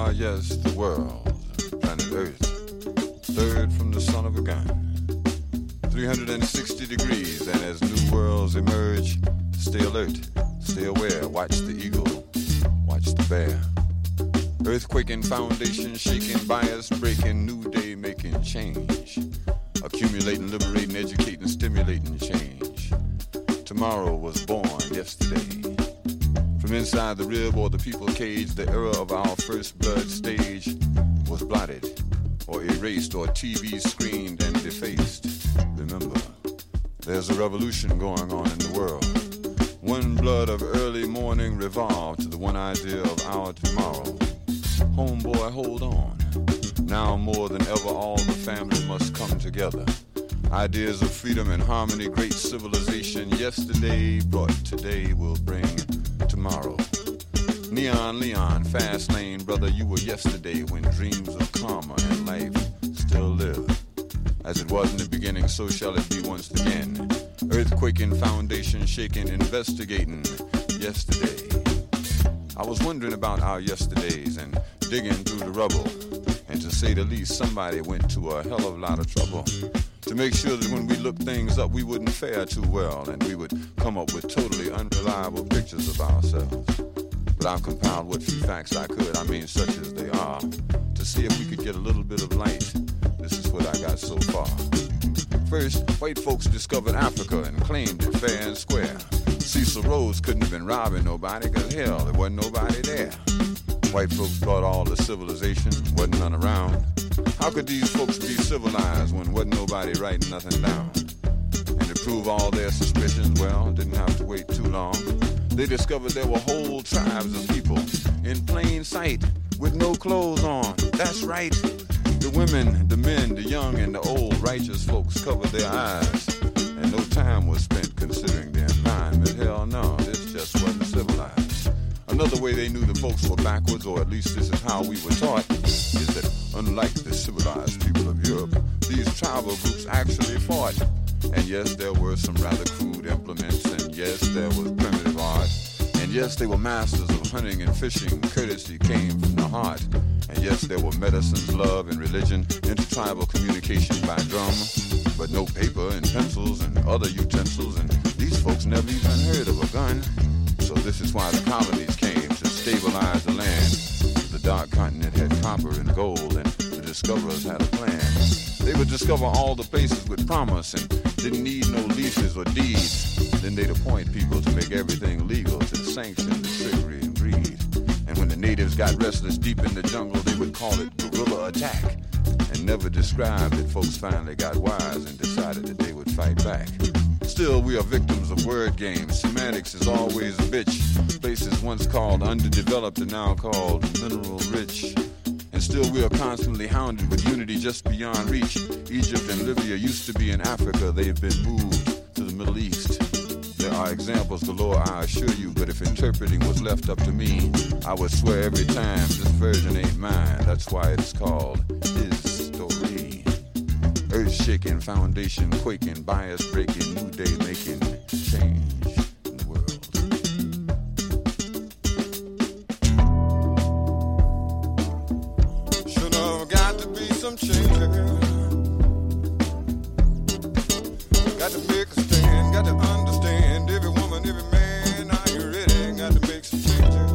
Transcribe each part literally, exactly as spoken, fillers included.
Ah, yes, the world, planet Earth, third from the son of a gun. three hundred sixty degrees, and as new worlds emerge, stay alert, stay aware, watch the eagle, watch the bear. Earthquaking, foundation shaking, bias breaking, new day making change. Accumulating, liberating, educating, stimulating change. Tomorrow was born yesterday. From inside the rib or the people cage, the era of our first blood stage was blotted or erased or T V screened and defaced. Remember, there's a revolution going on in the world. One blood of early morning revolved to the one idea of our tomorrow. Homeboy, hold on. Now more than ever, all the family must come together. Ideas of freedom and harmony, great civilization. Yesterday brought today will bring tomorrow. Neon Leon, fast lane, brother, you were yesterday when dreams of karma and life still live. As it was in the beginning, so shall it be once again. Earthquaking, foundation shaking, investigating yesterday. I was wondering about our yesterdays and digging through the rubble. And to say the least, somebody went to a hell of a lot of trouble to make sure that when we looked things up, we wouldn't fare too well and we would come up with totally unreliable pictures of ourselves. But I've compiled what few facts I could, I mean such as they are, to see if we could get a little bit of light. This is what I got so far. First, white folks discovered Africa and claimed it fair and square. Cecil Rhodes couldn't have been robbing nobody, cause hell, there wasn't nobody there. White folks brought all the civilization, wasn't none around. How could these folks be civilized when wasn't nobody writing nothing down? And to prove all their suspicions, well, didn't have to wait too long. They discovered there were whole tribes of people in plain sight with no clothes on. That's right. The women, the men, the young, and the old righteous folks covered their eyes. And no time was spent considering their environment. Hell no, this just wasn't civilized. Another way they knew the folks were backwards, or at least this is how we were taught, is that unlike the civilized people of Europe, these tribal groups actually fought. And yes, there were some rather crude implements, and yes, there was primitive art. And yes, they were masters of hunting and fishing. Courtesy came from the heart. And yes, there were medicines, love, and religion, intertribal communication by drum. But no paper and pencils and other utensils, and these folks never even heard of a gun. So this is why the colonies came, to stabilize the land. The dark continent had copper and gold, and the discoverers had a plan. They would discover all the places with promise and didn't need no leases or deeds. Then they'd appoint people to make everything legal, to sanction the trickery and greed. And when the natives got restless deep in the jungle, they would call it guerrilla attack, and never described that folks finally got wise and decided that they would fight back. Still, we are victims of word games. Semantics is always a bitch. Places once called underdeveloped are now called mineral rich. And still we are constantly hounded with unity just beyond reach. Egypt and Libya used to be in Africa. They've been moved to the Middle East. There are examples galore, I assure you, but if interpreting was left up to me, I would swear every time this version ain't mine. That's why it's called his story. Earth-shaking, foundation quaking, bias breaking, new day making change in the world. Should have got to be some change. Got to make a stand, got to understand. Every woman, every man, are you ready? Got to make some changes.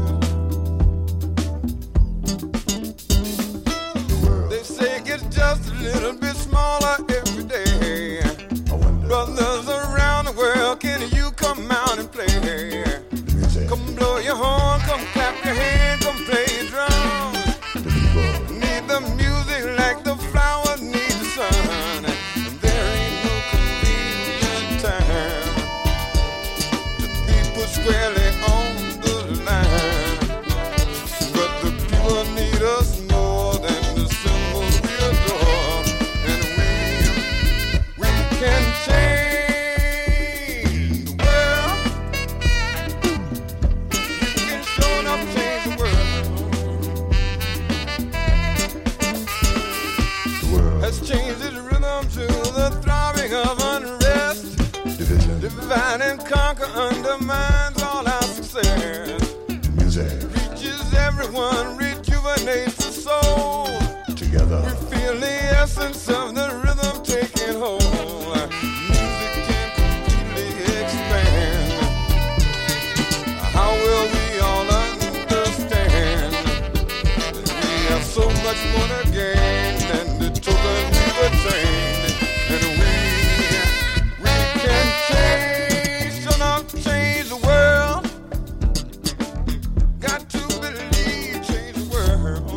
They say it gets just a little bit smaller every day. Brothers around the world, can you come out and play? Come blow your horn, come clap your hand, come play your drums. Need the music like the flowers need the sun. And there ain't no convenient time to be put squarely on the line. But the people need us more than the symbols we adore. And we, we can change the world. We can show enough change the world. The world has changed its rhythm to the throbbing of unrest. Division. Divide and conquer undermines all our success. Music reaches everyone, rejuvenates the soul. Together. We feel the essence of the rhythm taking hold. Music can completely expand. How will we all understand that we have so much more to gain than the token we've attained? And we, we can change, so not change the world. Got to believe, change the world.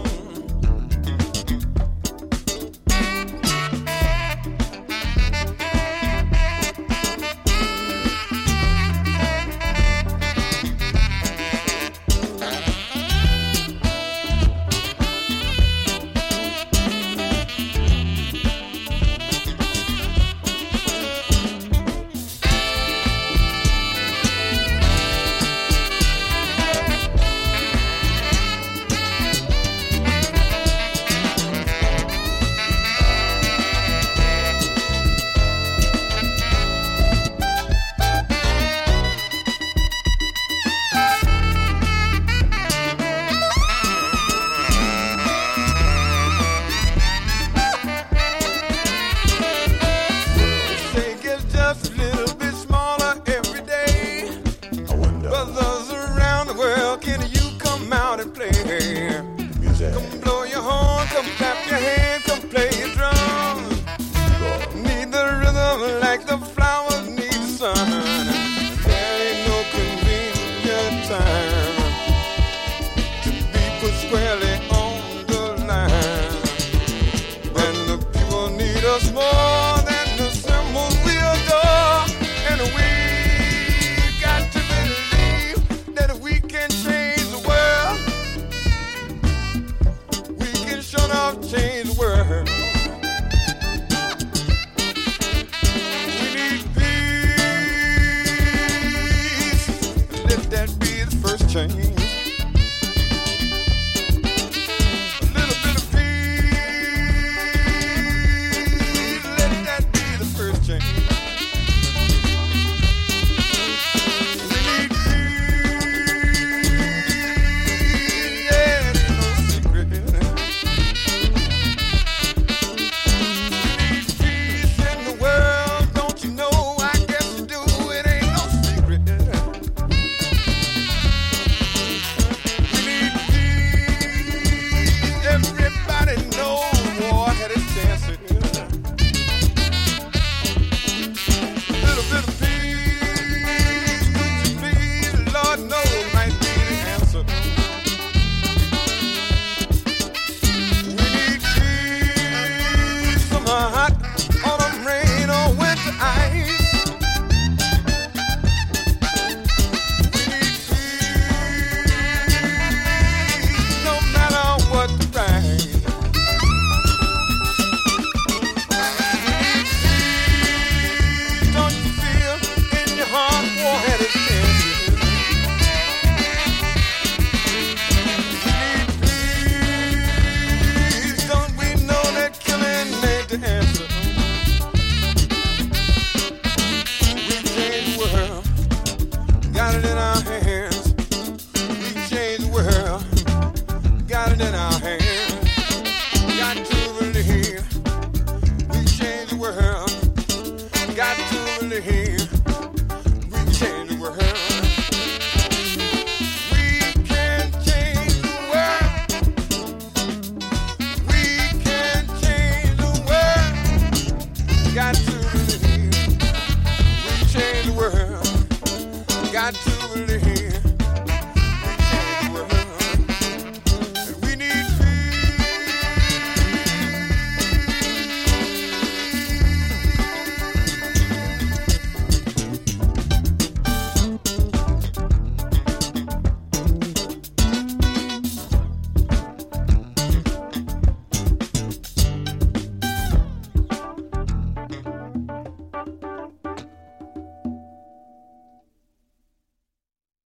got to